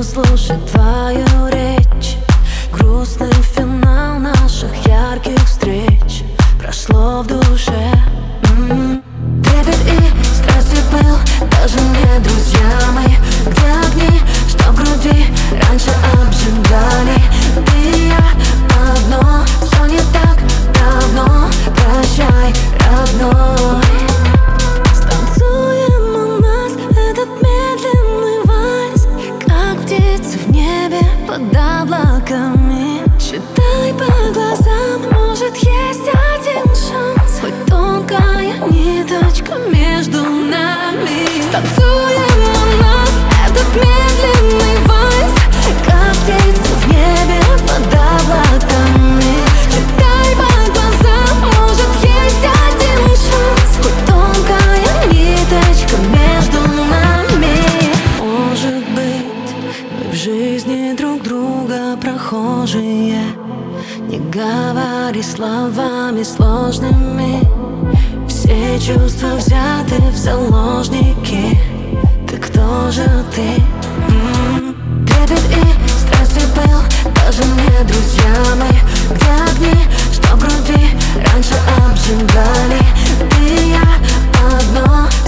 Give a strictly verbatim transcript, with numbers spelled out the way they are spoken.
слушать твою речь. Грустный финал наших ярких встреч прошло в душе. м-м. Трепет и страсти был, даже не друзья мы. Где огни, что в груди раньше обжигали. Ты и я одно, все не так давно. Прощай, родной. Станцуем у нас этот медленный вальс, как птицы в небе под облаками. Считай по глазам, может есть один шанс, хоть тонкая ниточка между нами. Станцуем у нас этот медленный вальс, как птицы в небе под облаками. Считай по глазам, может есть один шанс, хоть тонкая ниточка между нами. Может быть, мы в жизни друг друга прохожие. Не говори словами сложными, все чувства взяты в заложники. Ты кто же ты? м-м. Трепет и страсти был, даже не друзья мы. Где огни, что в груди раньше обжигали. Ты и я одно.